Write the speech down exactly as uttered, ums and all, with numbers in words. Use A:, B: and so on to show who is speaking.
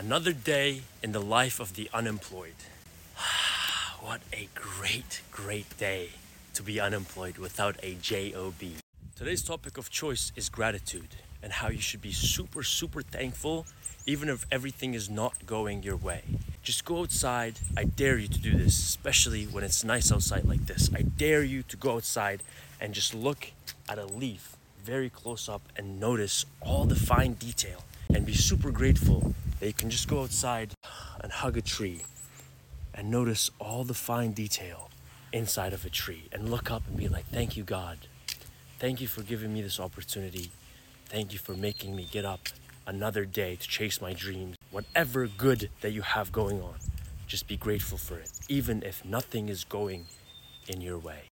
A: Another day in the life of the unemployed. What a great, great day to be unemployed without a job. Today's topic of choice is gratitude and how you should be super, super thankful even if everything is not going your way. Just go outside. I dare you to do this, especially when it's nice outside like this. I dare you to go outside and just look at a leaf very close up and notice all the fine detail and be super grateful that you can just go outside and hug a tree and notice all the fine detail inside of a tree and look up and be like, thank you, God. Thank you for giving me this opportunity. Thank you for making me get up another day to chase my dreams. Whatever good that you have going on, just be grateful for it, even if nothing is going in your way.